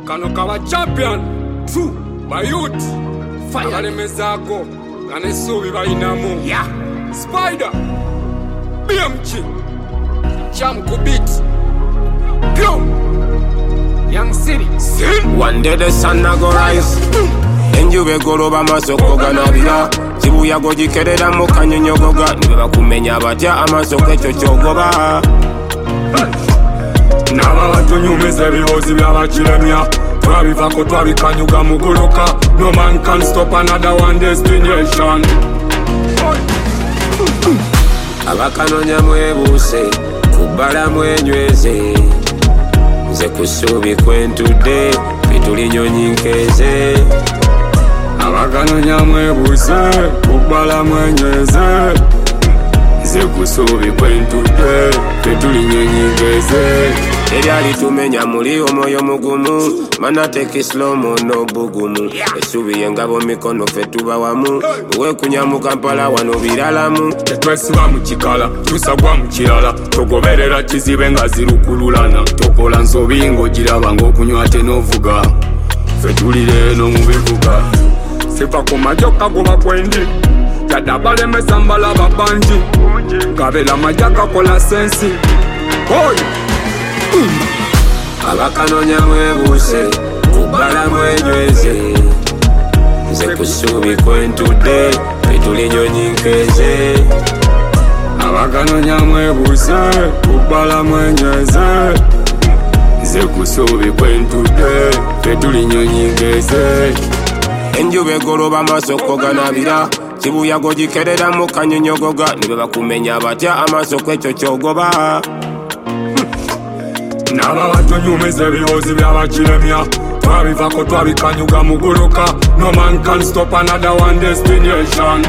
Kano kawa champion. True. My youth. Fire. Abale mezako. Nane subi bainamu. Yeah. Spider. BMG. Jam Kubit. Go. Young City. Sin. One day the sun na go rise. Enjuve goloba masoko ganabira. Chibuya gojikerera mu kanyonyogoga. Niba kumenya batya amasoko ekyo kyogoba. Naba batunyumiza ebihozi by'abakiremya. Twabivako twabikanyuga muguluka. No man can stop another one destination. Abakanonya mwebuse kubala mwenyweze. Nze kusubi kwentudde bituli nyonyi nkeze. Abakanonya mwebuse kubala mwenyweze. Nze kusubi kwentudde bituli nyonyi nkeze. Ebyali tumenya muli omwoyo mugumu. Mana take it slow mo no bugumu. Esubi yengabo mikono fe tuba wamu. Uwe kunyamu Kampala wano biralamu. Tetwesiba mu kikala tusagwa mu kirala. Togoberera kizibe nga zirukululana. Tokola nsobi ng'ogiraba ng'okunywa ate n'ovuga. Fe tulire eno mu bivuga. Sifa ku majoka goba kwendi. Yadda balemesa mbala babanji. Kabela majja gakola sensi. Abakanonya mwebuse kubala mwenyweze. Nze kusubi kwentudde bituli nyonyi nkeze. Abakanonya mwebuse kubala mwenyweze. Nze kusubi kwentudde bituli nyonyi nkeze. Enjuba egoloba amasoko ganabira. Chibuya gojikerera mu kanyonyogoga. Niba bakumenya batya amasoko ekyo kyogoba. Naba batunyumiza ebihozi by'abakiremya. Twabivako twabikanyuga muguluka. No man can stop another one destination.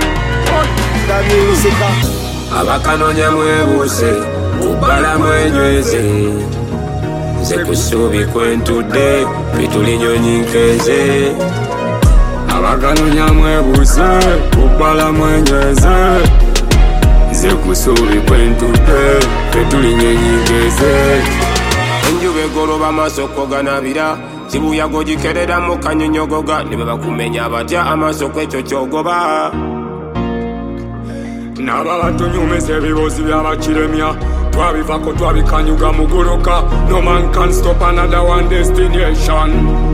Abakanonya mwebuse kubala mwenyweze. Nze kusubi kwentudde bituli nyonyi nkeze. Abakanonya mwebuse kubala mwenyweze. Nze kusubi kwentudde bituli nyonyi nkeze. Enjuba egoloba amasoko ganabira. Chibuya gojikerera mu kanyonyogoga. Niba bakumenya batya amasoko ekyo kyogoba. Naba batunyumiza ebihozi by'abakiremya. Twabivako twabikanyuga muguluka. No man can stop another one destination.